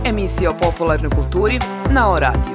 emisija o popularnoj kulturi na O-radiju.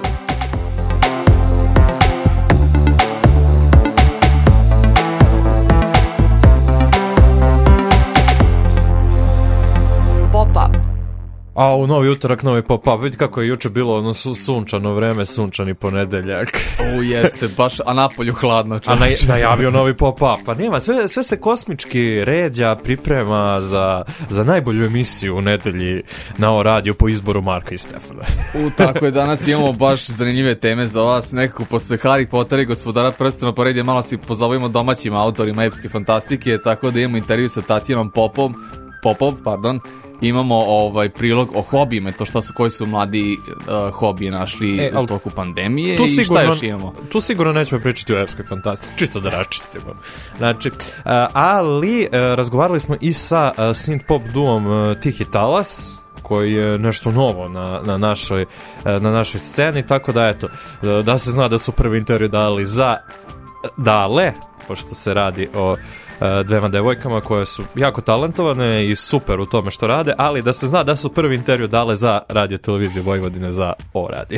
Pop-up. A u novi utorak, novi pop-up, vidi kako je juče bilo ono sunčano vreme, sunčani ponedeljak. Jeste, baš, a napolju hladno. A najavio novi pop-up, pa nema, sve se kosmički ređa, priprema za najbolju emisiju u nedelji na O-radiju po izboru Marka i Stefana. Tako je, danas imamo baš zanimljive teme za vas, nekako posle Harry Pottera i Gospodara prstena pored je malo si pozabavimo domaćim autorima epske fantastike, tako da imamo intervju sa Tatjanom Popov, imamo prilog o hobijima, to koji su mladi hobije našli u toku pandemije i šta još imamo? Tu sigurno nećemo pričati o epskoj fantastiki, čisto da raščistimo. Znači, ali razgovarali smo i sa synth-pop duom Tihi Talas, koji je nešto novo na našoj sceni, tako da eto, da se zna da su prvi intervju dale, pošto se radi o dvema devojkama koje su jako talentovane i super u tome što rade, ali da se zna da su prvi intervju dale za Radio Televiziju Vojvodine za O-radiju.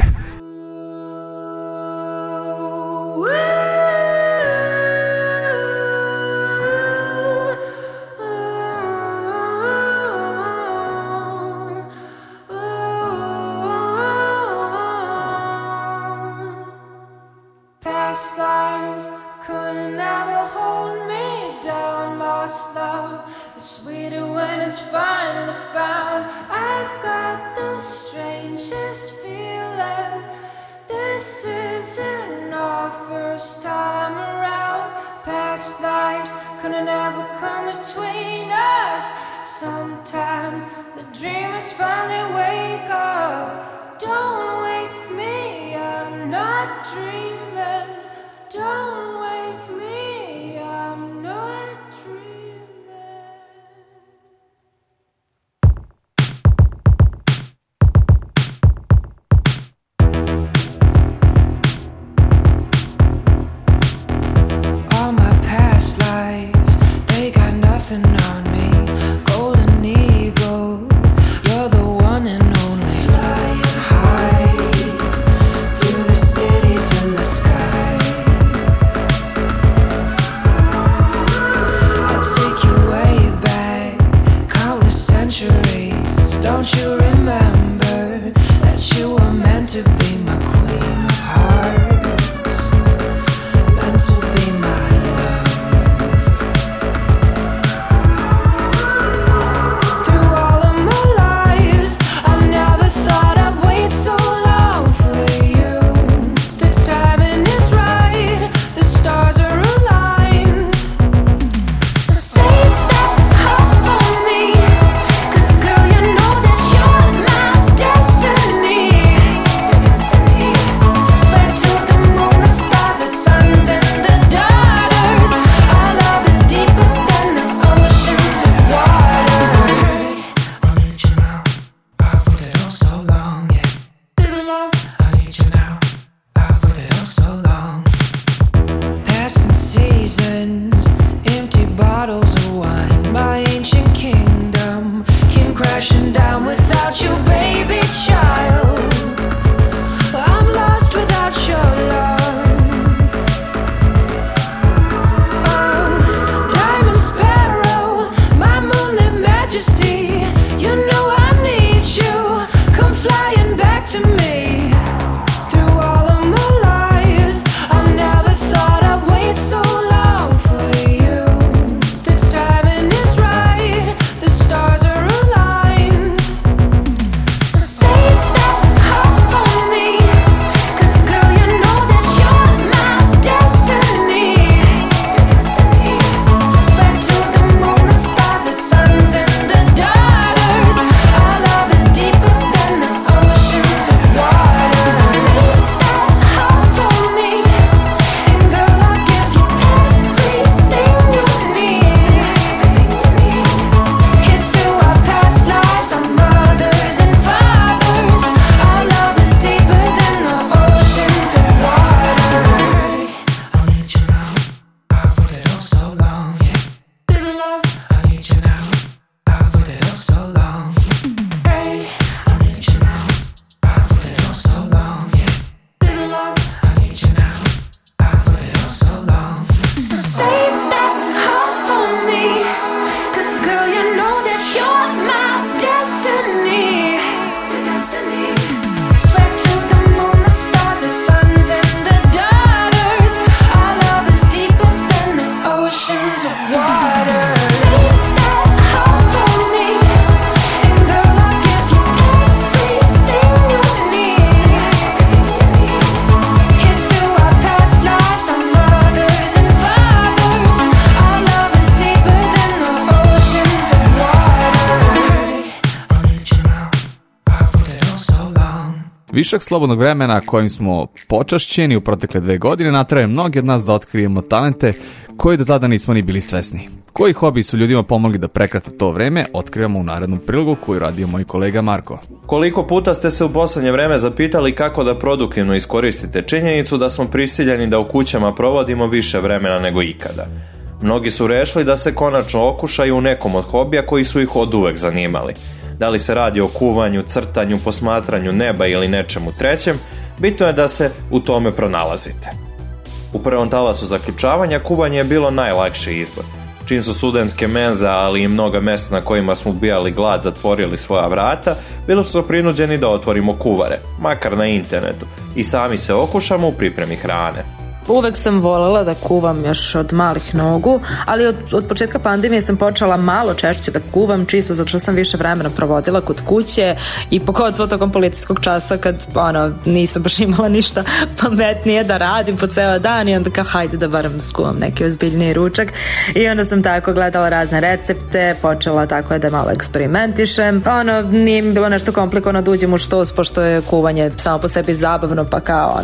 Višak slobodnog vremena kojim smo počašćeni u protekle 2 godine nateraju mnogi od nas da otkrijemo talente koji do tada nismo ni bili svesni. Koji hobi su ljudima pomogli da prekrate to vreme, otkrivamo u narednom prilogu koju radio moj kolega Marko. Koliko puta ste se u poslednje vreme zapitali kako da produktivno iskoristite činjenicu da smo prisiljeni da u kućama provodimo više vremena nego ikada? Mnogi su rešili da se konačno okušaju u nekom od hobija koji su ih oduvek zanimali. Da li se radi o kuvanju, crtanju, posmatranju neba ili nečemu trećem, bitno je da se u tome pronalazite. U prvom talasu zaključavanja kuvanje je bilo najlakši izbor. Čim su studentske menze, ali i mnoga mesta na kojima smo ubijali glad zatvorili svoja vrata, bili smo prinuđeni da otvorimo kuvare, makar na internetu, i sami se okušamo u pripremi hrane. Uvek sam voljela da kuvam još od malih nogu, ali od početka pandemije sam počela malo češće da kuvam, čisto zato što sam više vremena provodila kod kuće i pogotovo tokom policijskog časa kad nisam baš imala ništa pametnije da radim po ceo dan i onda kao hajde da barem skuvam neki ozbiljniji ručak i onda sam tako gledala razne recepte, počela tako da malo eksperimentišem. Nije mi bilo nešto komplikovano da uđem u štos pošto je kuvanje samo po sebi zabavno, pa kao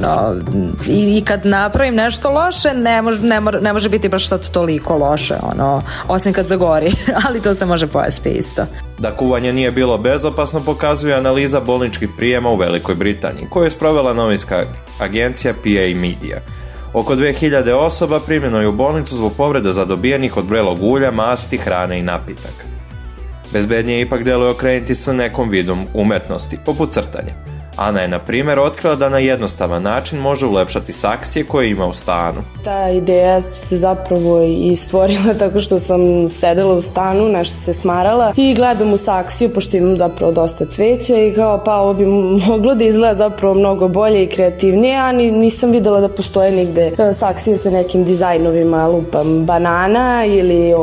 i kad napravim nešto loše, ne može biti baš sad toliko loše, osim kad zagori, ali to se može pojesti isto. Da kuvanje nije bilo bezopasno pokazuje analiza bolničkih prijema u Velikoj Britaniji, koju je sprovela novinska agencija PA Media. Oko 2000 osoba primljeno je u bolnicu zbog povreda zadobijenih od vrelog ulja, masti, hrane i napitaka. Bezbednije ipak deluje okrenuti sa nekom vidom umetnosti, poput crtanja. Ana je, na primjer, otkrila da na jednostavan način može ulepšati saksije koje ima u stanu. Ta ideja se zapravo i stvorila tako što sam sedela u stanu, nešto se smarala i gledam u saksiju, pošto imam zapravo dosta cveća i kao pa ovo bi moglo da izgleda zapravo mnogo bolje i kreativnije, a nisam videla da postoje nigde saksije sa nekim dizajnovima, lupam banana ili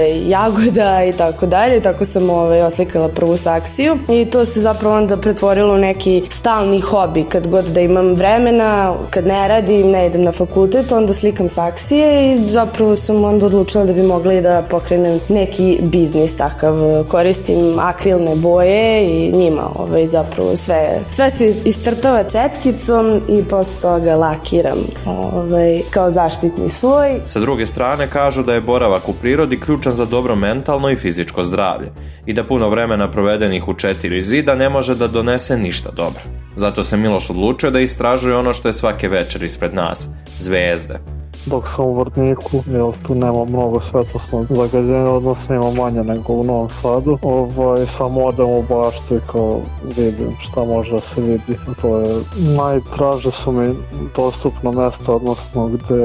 jagoda i tako dalje. Tako sam oslikala prvu saksiju i to se zapravo onda pretvorilo u neki stalni hobi. Kad god da imam vremena, kad ne radim, ne idem na fakultet, onda slikam saksije i zapravo sam onda odlučila da bi mogla i da pokrenem neki biznis takav. Koristim akrilne boje i njima zapravo sve se iscrtava četkicom i posle toga lakiram kao zaštitni sloj. Sa druge strane kažu da je boravak u prirodi ključan za dobro mentalno i fizičko zdravlje i da puno vremena provedenih u 4 zida ne može da donese ništa dobro. Zato se Miloš odlučio da istražuje ono što je svake večer ispred nas, zvezde. Dok sam u Vrtniku, tu nema mnogo svetlosnog zagađenja, odnosno ima manje nego u Novom Sadu. Samo odem u baštu i kao vidim šta može da se vidi. To je, najtraže su mi dostupno mesta, odnosno gde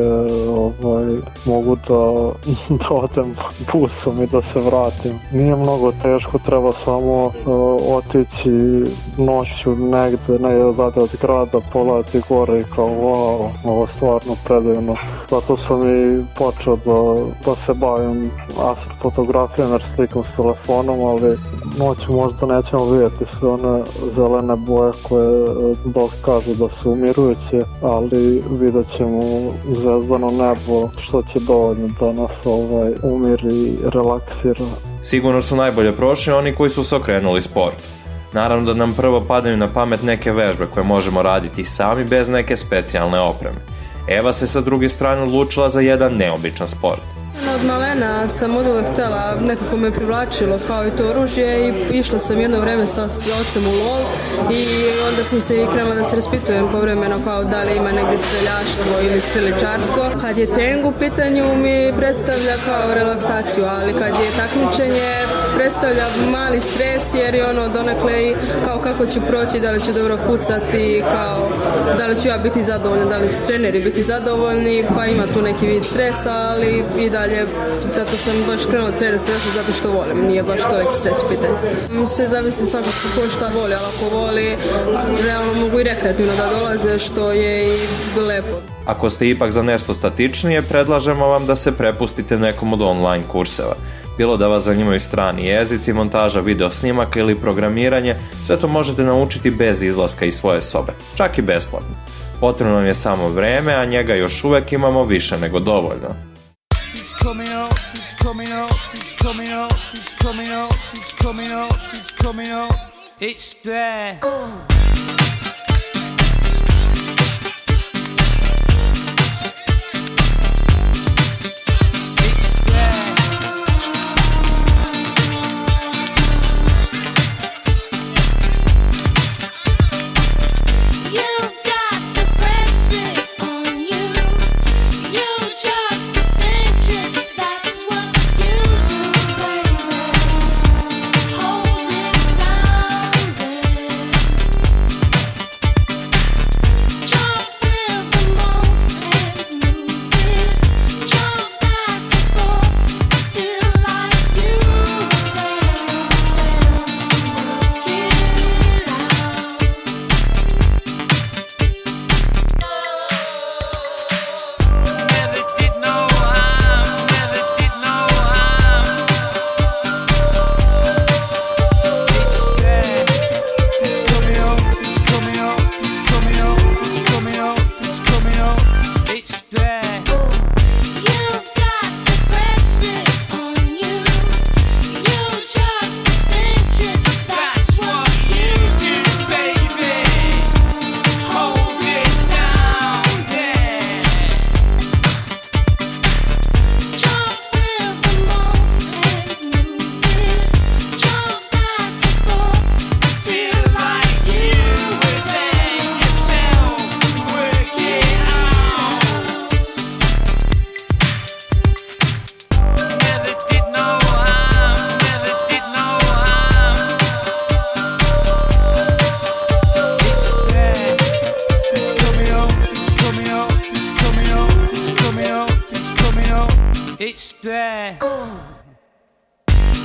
mogu da odem busom i da se vratim. Nije mnogo teško, treba samo otići noću negde od grada, pogledati gore i kao wow, ovo stvarno predivno. Zato sam i počeo da se bavim astrofotografijom jer slikam s telefonom, ali noću možda nećemo vidjeti sve one zelene boje koje dok kažu da su umirujuće, ali vidjet ćemo zvezdano nebo što će dovoljno da nas umiri i relaksira. Sigurno su najbolje prošli oni koji su se okrenuli sportu. Naravno da nam prvo padaju na pamet neke vežbe koje možemo raditi sami bez neke specijalne opreme. Eva se sa druge strane odlučila za jedan neobičan sport. Od malena sam od uvek htjela, nekako me privlačilo kao i to oružje i išla sam jedno vreme sa ocem u lov i onda sam se i krenula da se raspitujem povremeno kao da li ima negdje streljaštvo ili streličarstvo. Kad je trening u pitanju mi predstavlja kao relaksaciju, ali kad je takmičenje predstavlja mali stres jer je donekle i kao kako ću proći, da li ću dobro pucati, kao da li ću ja biti zadovoljna, da li će treneri biti zadovoljni, pa ima tu neki vid stresa, ali i dalje, zato sam baš krenula trener stresa zato što volim, nije baš toliki stres u pitanju. Sve zavisi svakako ko šta voli, ali ako voli, realno mogu i rekreativno da dolaze, što je i lepo. Ako ste ipak za nešto statičnije, predlažemo vam da se prepustite nekom od online kurseva. Bilo da vas zanimaju strani jezici, montaža video snimaka ili programiranje, sve to možete naučiti bez izlaska iz svoje sobe, čak i besplatno. Potrebno nam je samo vreme, a njega još uvek imamo više nego dovoljno.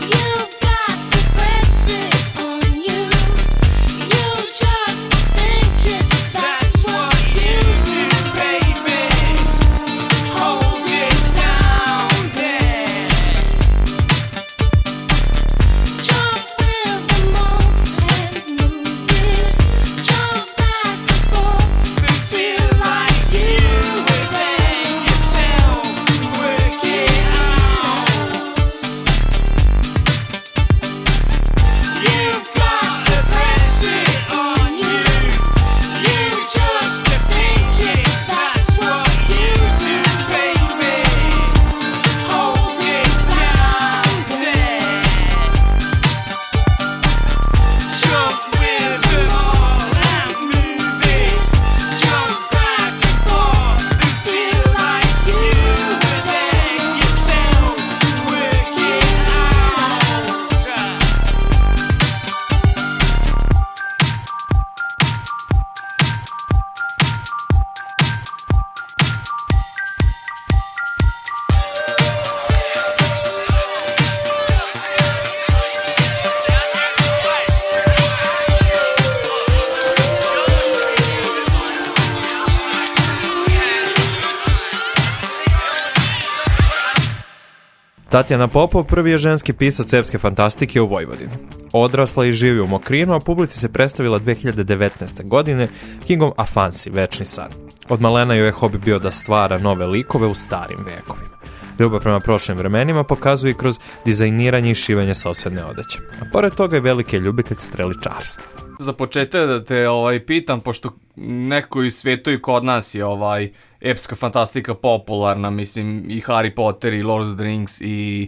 Tatjana Popov prvi je ženski pisac epske fantastike u Vojvodini. Odrasla i živi u Mokrinu, a publici se predstavila 2019. godine knjigom Afansi, Večni san. Od malena joj je hobi bio da stvara nove likove u starim vekovima. Ljubav prema prošlim vremenima pokazuje i kroz dizajniranje i šivanje sopstvene odeće. A pored toga je veliki ljubitelj streličarstva. Za početak da te pitam, pošto neko i svijetu i kod nas je epska fantastika popularna, mislim i Harry Potter i Lord of the Rings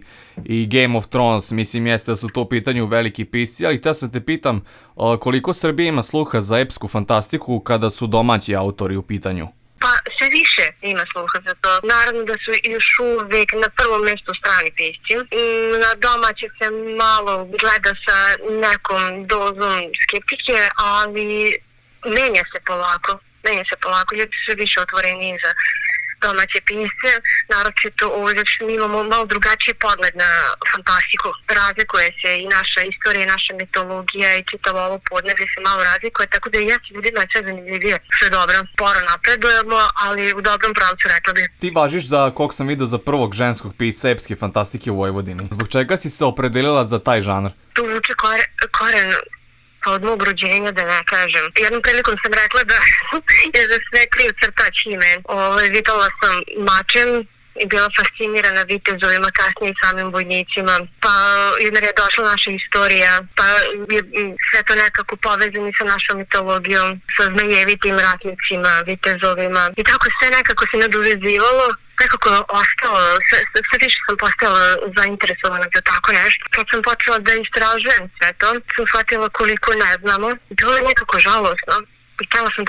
i Game of Thrones, mislim jeste da su to u pitanju veliki pisci, ali htio sam te pitam koliko Srbija ima sluha za epsku fantastiku kada su domaći autori u pitanju? Pa sve više ima sluha za to. Naravno da su još uvijek na prvom mjestu strani pisci. Na domaće se malo gleda sa nekom dozom skeptike, ali menja se polako. Ljudi su više otvoreni za domaće pisce, naročito ovdje mi imamo malo drugačiji pogled na fantastiku. Razlikuje se i naša istorija, i naša mitologija i čitavo ovo podneblje se malo razlikuje, tako da ja se ljudima sve zanimljivije. Sve dobro, sporo napredujemo, ali u dobrom pravcu rekla bih. Ti važiš za, koliko sam vidio, za prvog ženskog pisca epske fantastike u Vojvodini. Zbog čega si se opredelila za taj žanr? Tu vuče koren od mog rođenja, da ne kažem. Jednom prilikom sam rekla da je za sve kriv crtač ime. Vitala sam mačem i bila fascinirana vitezovima, kasnije i samim vojnicima. Pa jer je došla naša istorija, pa je sve to nekako povezani sa našom mitologijom, sa zmajevitim ratnicima, vitezovima. I tako sve nekako se nadovezivalo. Nekako je ostalo, sve više sam postala zainteresovana za tako nešto. Kad sam počela da istražujem sve to, sam shvatila koliko ne znamo. Bilo je nekako žalosno. I htjela sam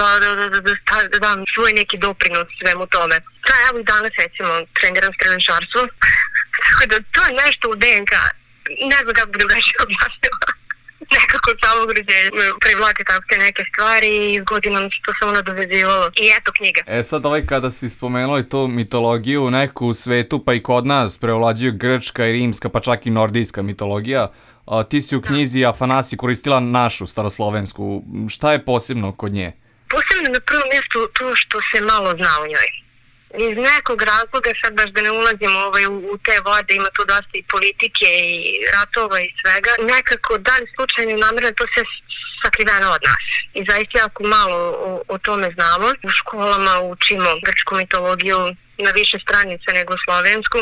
da dam svoj neki doprinos svemu tome. Da, evo i danas recimo treniram streličarstvo. Tako da to je nešto u DNK. Ne znam kako bi drugačije objasnila. Nekako od samog rođenja privlači tako te neke stvari i s godinom se to samo nadovezivalo. I eto knjiga. Sad kada si spomenuli tu mitologiju neku u svetu, pa i kod nas prevlađuju grčka i rimska, pa čak i nordijska mitologija. Ti si u knjizi Afanasi koristila našu staroslovensku. Šta je posebno kod nje? Posebno na prvom mjestu to što se malo zna o njoj. Iz nekog razloga, sad baš da ne ulazimo u te vode, ima tu dosta i politike i ratova i svega, nekako da li slučajno namjerno to se sakriveno od nas. I zaista jako malo o tome znamo. U školama učimo grčku mitologiju na više stranica nego slovensku.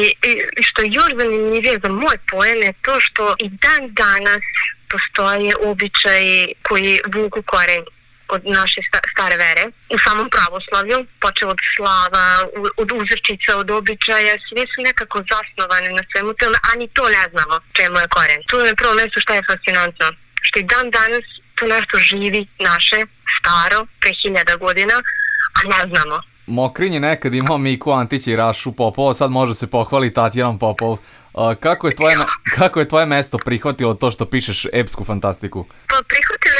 I što je još zanimljivije za moj pojam je to što i dan danas postoje običaji koji vuku koren od naše stare vere, u samom pravoslavlju, počeo od slava, od uzrečica, od običaja, svi su nekako zasnovani na svemu tome, a ni to ne znamo čemu je koren. Tu je na prvom mjestu što je fascinantno, što i dan danas to nešto živi naše, staro, pre 1000 godina, a ne znamo. Mokrin je nekad imao Miku Antića i Rašu Popova, sad može se pohvali Tatjanom Popov. Kako je tvoje mesto prihvatilo to što pišeš epsku fantastiku? Pa prihvatili su kao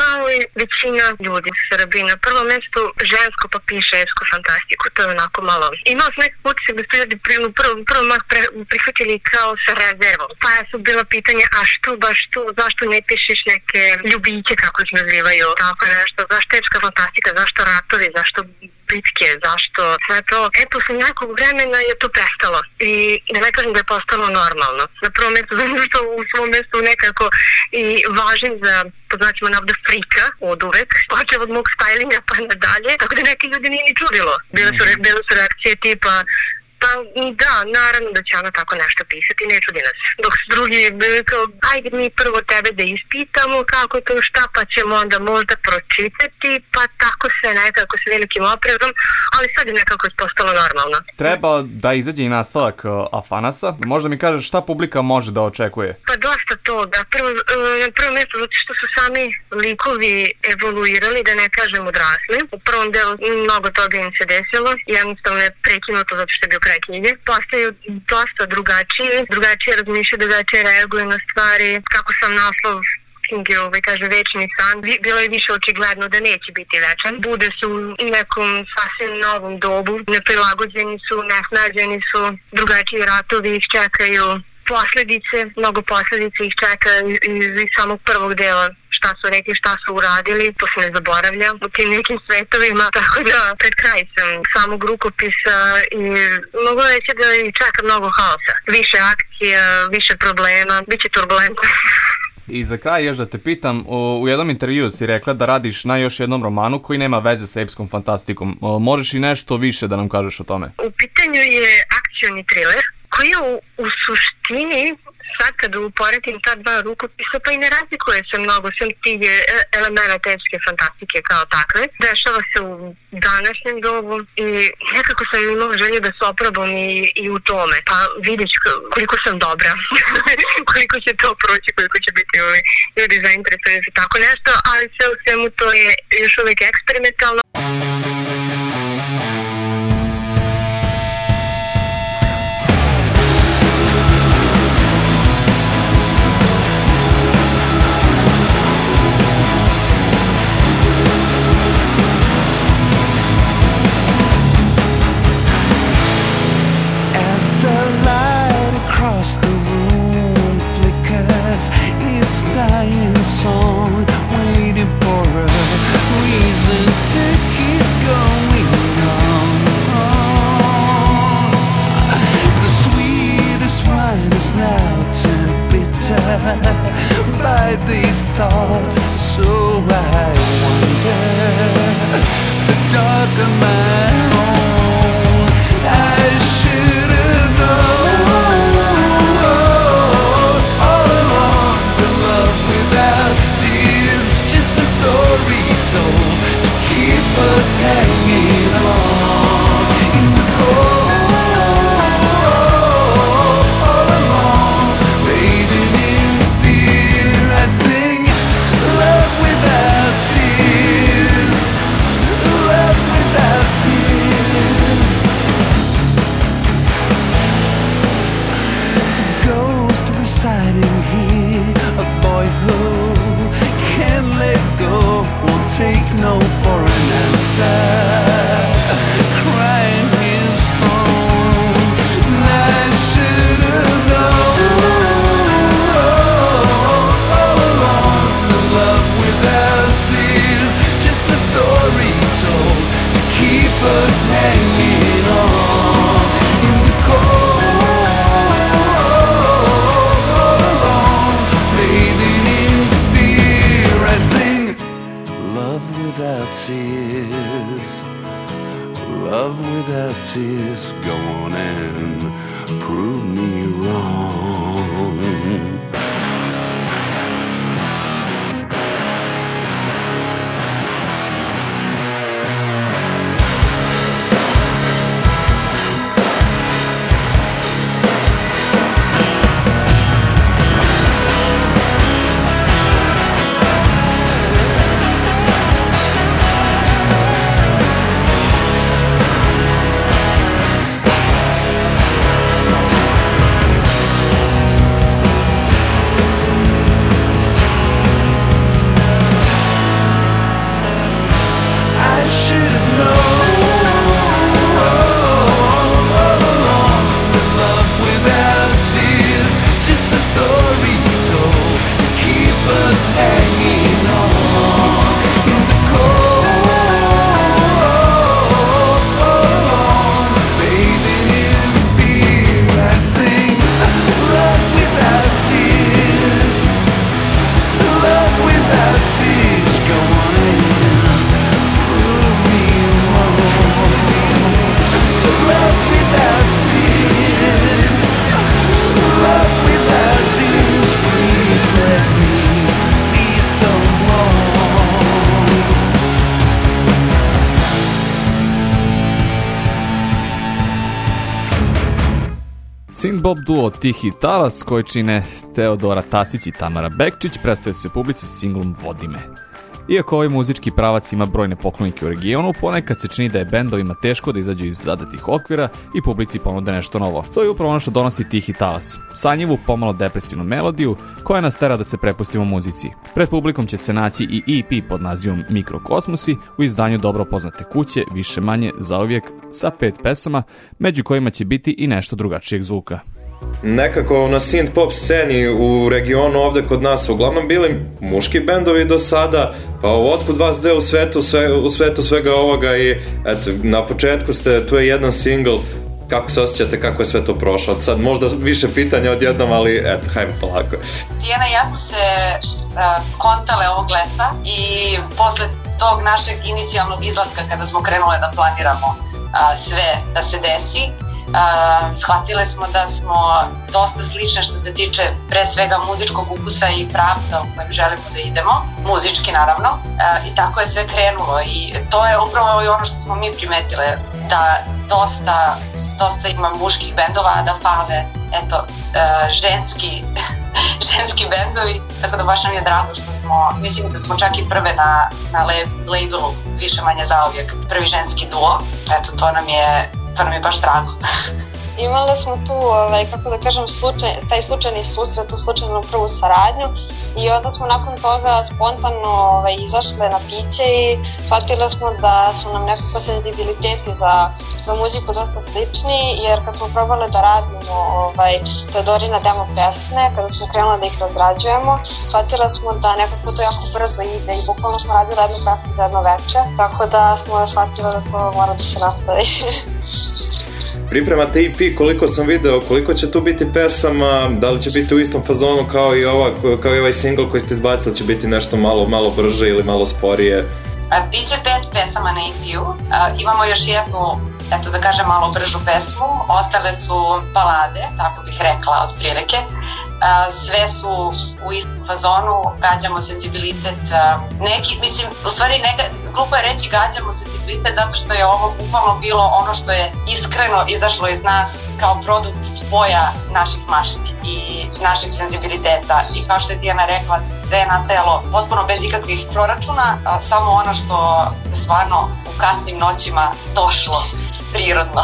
kao i većina ljudi u Srbiji. Na prvom mjestu žensko pa piše epsku fantastiku, to je onako malo. Imao sam nekako utisak da su ljudi prvo mah prihvatili kao sa rezervom. Pa su bila pitanja, a što baš tu, zašto ne pišeš neke ljubiće kako ih nazivaju, tako nešto, zašto epska fantastika, zašto ratovi, zašto bitke, zašto sve to. Posle nekog vremena je to prestalo i da ne kažem da je postalo normalno. Na prvom mjestu zato što u svom mjestu nekako i važim za poznaćemo navda frika od uvek, počeo od mog stylinga pa nadalje, tako da neki ljudi nije ni čudilo. Bile su reakcije tipa pa da, naravno da će ona tako nešto pisati, ne čudi nas. Dok su drugi kao, ajde mi prvo tebe da ispitamo kako to šta, pa ćemo onda možda pročitati, pa tako sve nekako s velikim oprezom, ali sad je nekako postalo normalno. Treba da izađe i nastavak Afanasa. Možda mi kažeš šta publika može da očekuje? Pa dosta toga. Na prvo mjesto zato što su sami likovi evoluirali, da ne kažem odrasli. U prvom delu mnogo toga im se desilo, jednostavno je prekinuto zato što je bio kraj knjige. Postaju dosta drugačije razmišljaju, drugačije reaguju na stvari. Kako sam naslov knjige kaže večni san, bilo je više očigledno da neće biti večan. Bude su u nekom sasvim novom dobu, neprilagođeni su, nesnađeni su, drugačiji ratovi ih čekaju, mnogo posljedice ih čeka iz samog prvog dela. Šta su rekli, šta su uradili, to se ne zaboravlja u tim nekim svetovima, tako da pred kraj sam samog rukopisa i mogu reći da i čeka mnogo haosa. Više akcija, više problema, bit će turbulentno. I za kraj još da te pitam, u jednom intervju si rekla da radiš na još jednom romanu koji nema veze sa epskom fantastikom. Možeš i nešto više da nam kažeš o tome? U pitanju je akcioni thriller koji je u suštini, sad kad uporedim ta dva rukopisa, pa i ne razlikuje se mnogo sem tih elementa epske fantastike kao takve. Dešava se u današnjem dobu i nekako sam imala želju da se oprobam i u tome. Pa vidiš koliko sam dobra, koliko će to proći, koliko će biti ljudi zainteresovani za tako nešto, ali sve u svemu to je još uvijek eksperimentalno. It's dying song, waiting for a reason to keep going on. The sweetest wine is now turned bitter by these thoughts, so I wonder, the darker my own, I should have known. To keep us hanging on in the cold, all along, waiting in fear. I sing love without tears, love without tears. Synthpop duo Tihi Talas, koji čine Teodora Tasić i Tamara Bekčić, predstavlja se publici singlom Vodi me. Iako ovaj muzički pravac ima brojne poklonike u regionu, ponekad se čini da je bendovima teško da izađu iz zadatih okvira i publici ponude nešto novo. To je upravo ono što donosi Tihi Talas. Sanjivu, pomalo depresivnu melodiju koja nas tera da se prepustimo muzici. Pred publikom će se naći i EP pod nazivom Mikrokosmosi u izdanju dobro poznate kuće, više manje zauvijek, sa 5 pesama, među kojima će biti i nešto drugačijeg zvuka. Nekako na synth pop sceni u regionu ovde kod nas su uglavnom bili muški bendovi do sada, pa otkud vas deo u svetu svega ovoga i eto, na početku tu je jedan single, kako se osjećate, kako je sve to prošlo? Sad možda više pitanja odjednom, ali eto, hajmo polako. Tijana i ja smo se skontale ovog leta i posle tog našeg inicijalnog izlaska kada smo krenule da planiramo sve da se desi, shvatile smo da smo dosta slične što se tiče pre svega muzičkog ukusa i pravca u kojem želimo da idemo, muzički naravno, i tako je sve krenulo i to je upravo i ono što smo mi primetile, da dosta ima muških bendova, da fale eto, ženski bendovi, tako da baš nam je drago što smo, mislim da smo čak i prve na labelu više manje zauvijek, prvi ženski duo, eto to nam je baš drago. Imali smo tu, kako da kažem, taj slučajni susret, tu slučajnu prvu saradnju i onda smo nakon toga spontano izašle na piće i shvatili smo da su nam nekako senzibiliteti za muziku dosta slični, jer kad smo probali da radimo Teodorine demo pesme, kada smo krenuli da ih razrađujemo, shvatili smo da nekako to jako brzo ide i bukvalno smo radili jednu pesmu za jedno veče, tako da smo shvatili da to mora da se nastavi. Pripremate EP, koliko sam video, koliko će tu biti pesama, da li će biti u istom fazonu kao i ovaj single koji ste izbacili, će biti nešto malo brže ili malo sporije? Biće 5 pesama na EP-u, imamo još jednu, eto da kažem, malo bržu pesmu, ostale su balade, tako bih rekla otprilike. Sve su u istom fazonu, gađamo senzibilitet, u stvari glupo je reći gađamo senzibilitet zato što je ovo bukvalno bilo ono što je iskreno izašlo iz nas kao produkt spoja naših mašti i naših senzibiliteta i kao što je Tijana rekla, sve je nastajalo potpuno bez ikakvih proračuna, samo ono što stvarno u kasnim noćima došlo prirodno.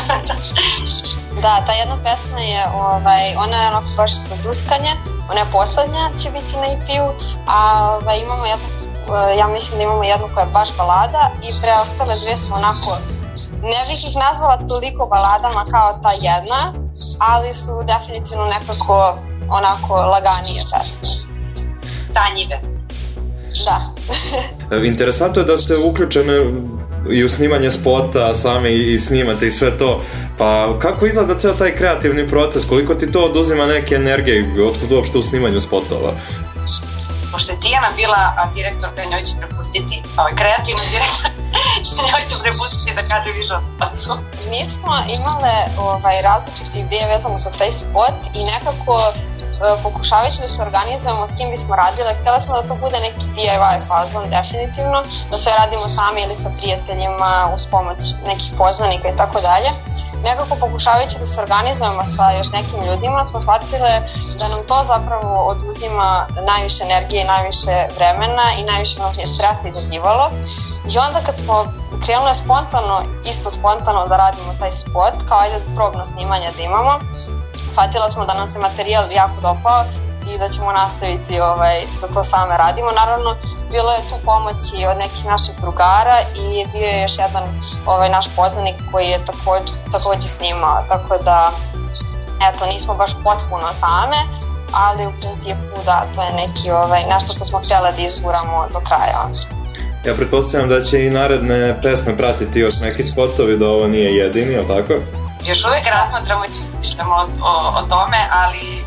Da, ta jedna pesma je, ona je onako baš za duskanje, ona je poslednja, će biti na EP-u, a imamo jednu, ja mislim da imamo jednu koja je baš balada i preostale dve su onako, ne bih ih nazvala toliko baladama kao ta jedna, ali su definitivno nekako onako laganije pesme. Tanjive. Da. Interesantno je da ste uključene i u snimanje spota same i snimate i sve to, pa kako izgleda ceo taj kreativni proces, koliko ti to oduzima neke energije, otkud uopšte u snimanju spotova? Pošto je Tijana bila direktorka, njoj ću prepustiti, kreativna direktorka, njoj ću prepustiti da kaže više o spotu. Mi smo imale različite ideje vezano za taj spot i nekako pokušavajući da se organizujemo s kim bismo radile, htjeli smo da to bude neki DIY fazon definitivno, da sve radimo sami ili sa prijateljima uz pomoć nekih poznanika i tako dalje. Nekako pokušavajući da se organizujemo sa još nekim ljudima smo shvatile da nam to zapravo oduzima najviše energije i najviše vremena i najviše nas je stresa izazivalo. I onda kad smo krenuli spontano da radimo taj spot, kao ajde probno snimanje da imamo, shvatila smo da nam se materijal jako dopao i da ćemo nastaviti da to same radimo. Naravno, bilo je tu pomoći od nekih naših drugara i bio je još jedan naš poznanik koji je također snimao, tako da eto, nismo baš potpuno same, ali u principu da, to je neki nešto što smo htjeli da izguramo do kraja. Ja pretpostavljam da će i naredne pesme pratiti još neki spotovi, da ovo nije jedini, ali tako? Još uvijek razmatramo i mišljamo o tome, ali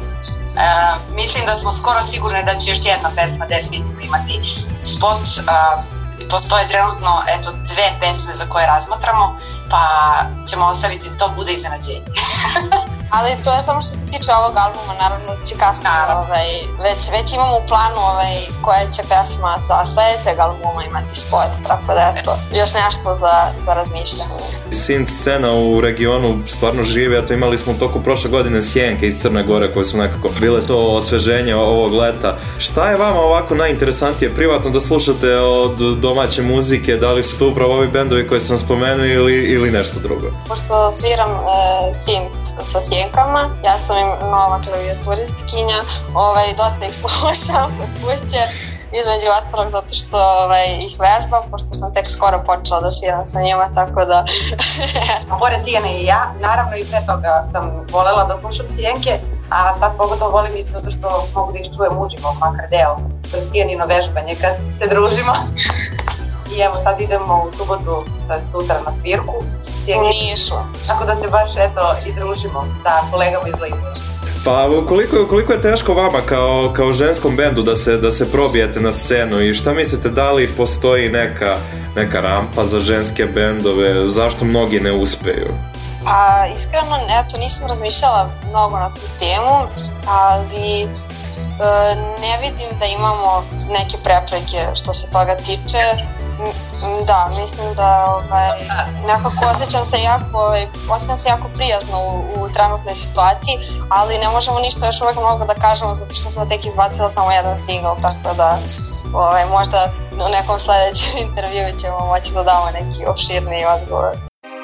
mislim da smo skoro sigurni da će još jedna pesma definitivno imati spot. Postoje trenutno 2 pesme za koje razmatramo, pa ćemo ostaviti to bude iznenađenje. Ali to je samo što se tiče ovog albuma, naravno da će kasnije, već imamo u planu koja će pesma sa sledećeg albuma imati spot, tako da eto, još nešto za razmišljanje. Synth scena u regionu stvarno živi, eto imali smo u toku prošle godine Sjenke iz Crne Gore koje su nekako bile to osveženje ovog leta. Šta je vama ovako najinteresantije privatno da slušate od domaće muzike, da li su to upravo ovi bendovi koje sam spomenuo ili nešto drugo? Pošto sviram synth sa Sjenkama, ja sam im nova klavijaturistkinja, dosta ih slušam kod kuće, između ostalog zato što ih vežbam, pošto sam tek skoro počela da sviram sa njima, tako da... Pored Tijane i ja, naravno i pre toga sam volela da slušam Sjenke, a sad pogotovo volim i zato što mogu da ih čujem uživo, makar deo, kroz Tijanino vežbanje kad se družimo. I evo sad idemo u subotu, sutra na svirku. U Nišu. Tako da se baš i družimo sa kolegama iz Linke. Pa koliko je teško vama kao ženskom bendu da se probijete na scenu i šta mislite, da li postoji neka rampa za ženske bendove, zašto mnogi ne uspeju? Pa iskreno, nisam razmišljala mnogo na tu temu, ali ne vidim da imamo neke prepreke što se toga tiče. Da, mislim da nekako osjećam se jako prijatno u trenutnoj situaciji, ali ne možemo ništa još uvek mnogo da kažemo zato što smo tek izbacili samo jedan single, tako da možda u nekom sledećem intervjuu ćemo moći da damo neki opširniji odgovor.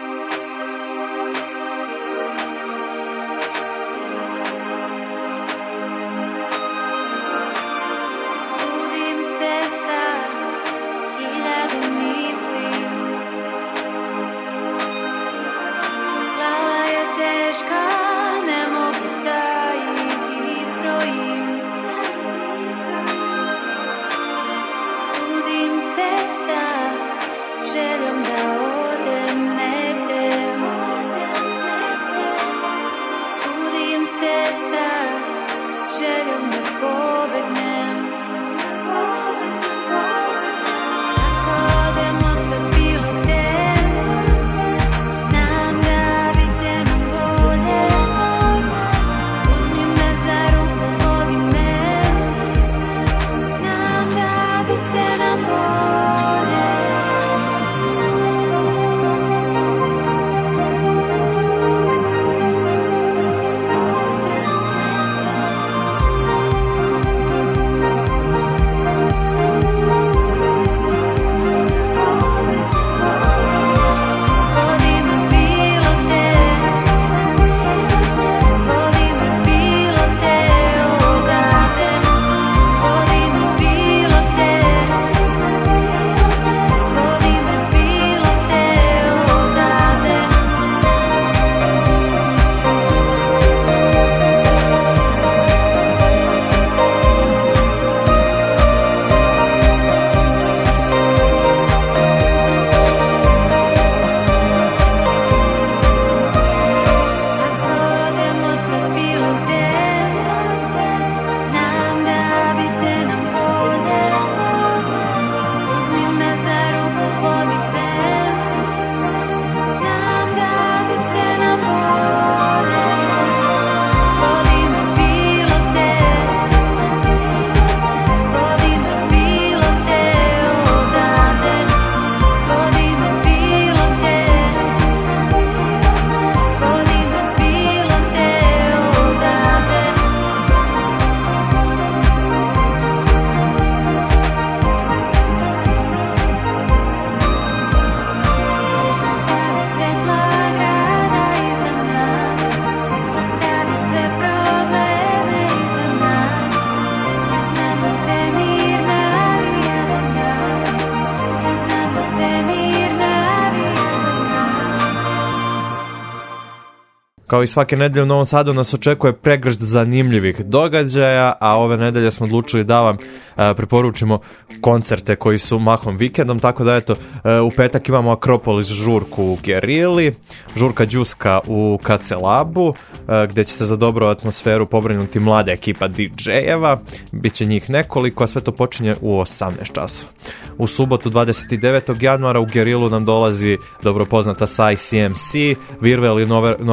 Kao i svake nedelje u Novom Sadu nas očekuje pregršt zanimljivih događaja, a ove nedelje smo odlučili da vam preporučimo koncerte koji su mahom vikendom, tako da eto, u petak imamo Akropolis žurku u Gerili, žurka Đuska u KC Labu, gde će se za dobru atmosferu pobrinuti mlada ekipa DJ-eva, bit će njih nekoliko, a sve to počinje u 18 časova. U subotu 29. januara u Gerilu nam dolazi dobro poznata Sai CMC, Virvel i norveška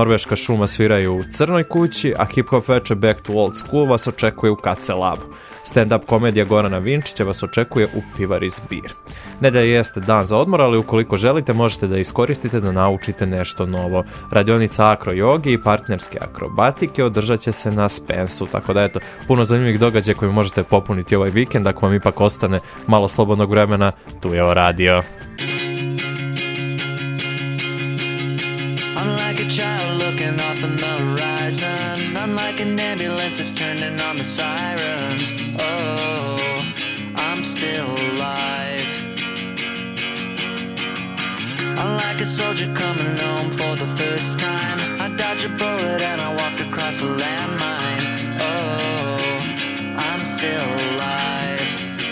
šuma sviraju u Crnoj kući, a hip hop veče Back to Old School vas očekuje u KC Labu. Stand-up komedija Gorana Vinčića vas očekuje u Pivari Zbir. Nedelja jeste dan za odmor, ali ukoliko želite možete da iskoristite da naučite nešto novo. Radionica akrojogi i partnerske akrobatike održat će se na Spensu, tako da eto, puno zanimljivih događaja koji možete popuniti ovaj vikend. Ako vam ipak ostane malo slobodnog vremena, tu je radio. Unlike a child looking off on the horizon, unlike an ambulance that's turning on the sirens. Oh, I'm still alive. Unlike a soldier coming home for the first time, I dodged a bullet and I walked across a landmine. Oh, I'm still alive.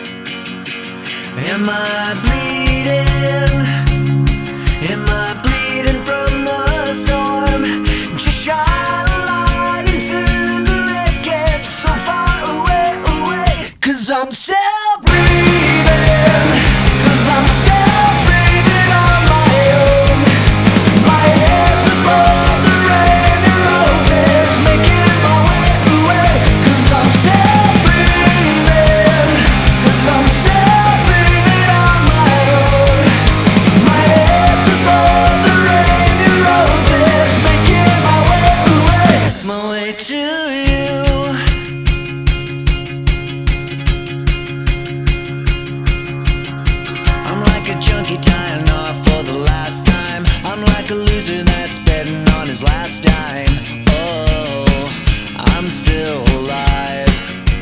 Am I bleeding? Am I bleeding from the storm? Just shine a light into the wreckage so far away, away. 'Cause I'm still breathing, 'cause I'm still breathing on my own. My head's above the rain and roses, making my way away. 'Cause I'm still breathing, 'cause I'm still breathing on my own. My head's above the rain and roses, making my way away, my way to you. I'm like a junkie tying off for the last time. I'm like a loser that's betting on his last dime. Oh, I'm still alive.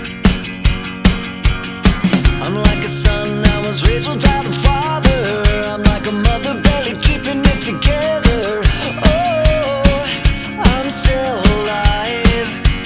I'm like a son that was raised without a father. I'm like a mother barely keeping it together. Oh, I'm still alive.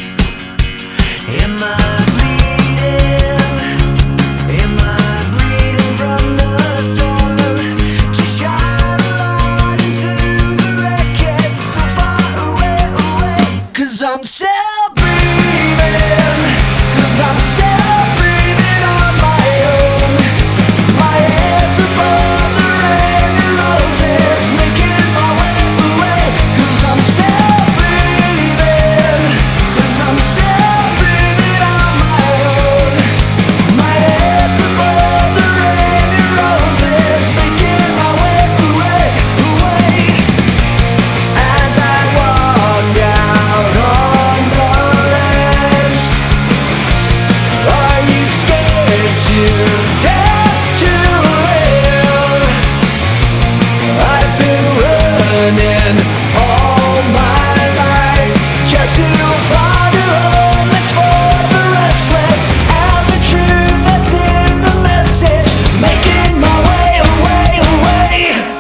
Am I bleeding? Am I bleeding from the storm? Just shine a light into the wreckage so far away, away. 'Cause I'm still breathing, 'cause I'm still breathing on my own. My head's above the rain and roses, making my way away. 'Cause I'm still breathing, 'cause I'm still breathing on my own. My head's above the rain and roses, making my way away, away. As I walk down on the ledge, are you scared to death to live? I've been running all my life just to find a home that's for the restless, and the truth that's in the message, making my way away, away.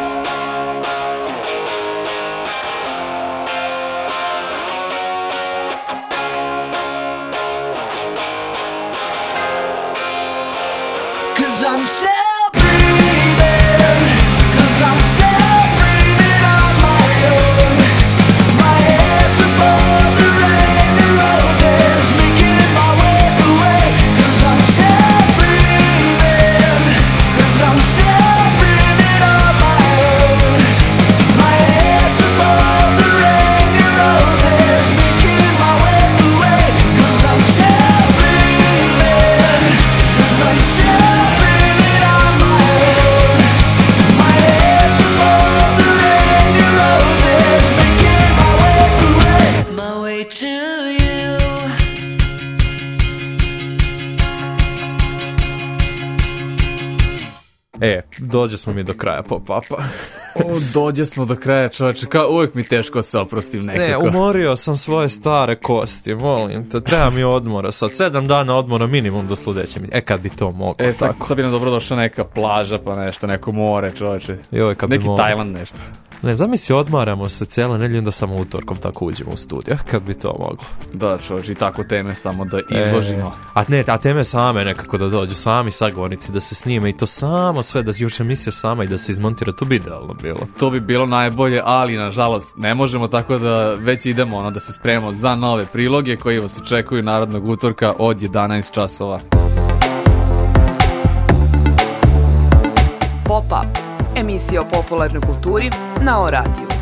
Cause I'm still breathing, 'cause I'm still breathing on my own. My head's above the rain and roses, making my way away. 'Cause I'm still breathing, 'cause I'm still breathing on my own. My head's above the rain and roses, making my way away. 'Cause I'm still breathing, 'cause I'm still breathing on my own. My head's above the rain and roses, making my way away, my way to you. Dođe smo mi do kraja pop-upa. Dođe smo do kraja, čovječe, kao uvijek mi teško se oprostim nekako. Ne, umorio sam svoje stare kosti, molim te, treba mi odmora sad, 7 dana odmora minimum do sledeće mi. Kad bi to moglo, tako. Sad bi nam dobro došla neka plaža, pa nešto, neko more, čovječe. Joj, kad bi neki moglo. Tajland, nešto. Ne, zamisli, odmaramo se cijela nedelja, onda samo utorkom tako uđemo u studio, kad bi to moglo. Da, čovječe, i tako teme samo da izložimo. A teme same nekako da dođu, sami sagovornici, da se snime i to samo sve, da još emisija sama i da se izmontira, to bi idealno bilo. To bi bilo najbolje, ali nažalost ne možemo, tako da već idemo da se spremamo za nove priloge koji vas očekuju narodnog utorka od 11 časova. Pop-up, emisija o popularnoj kulturi na O radiju.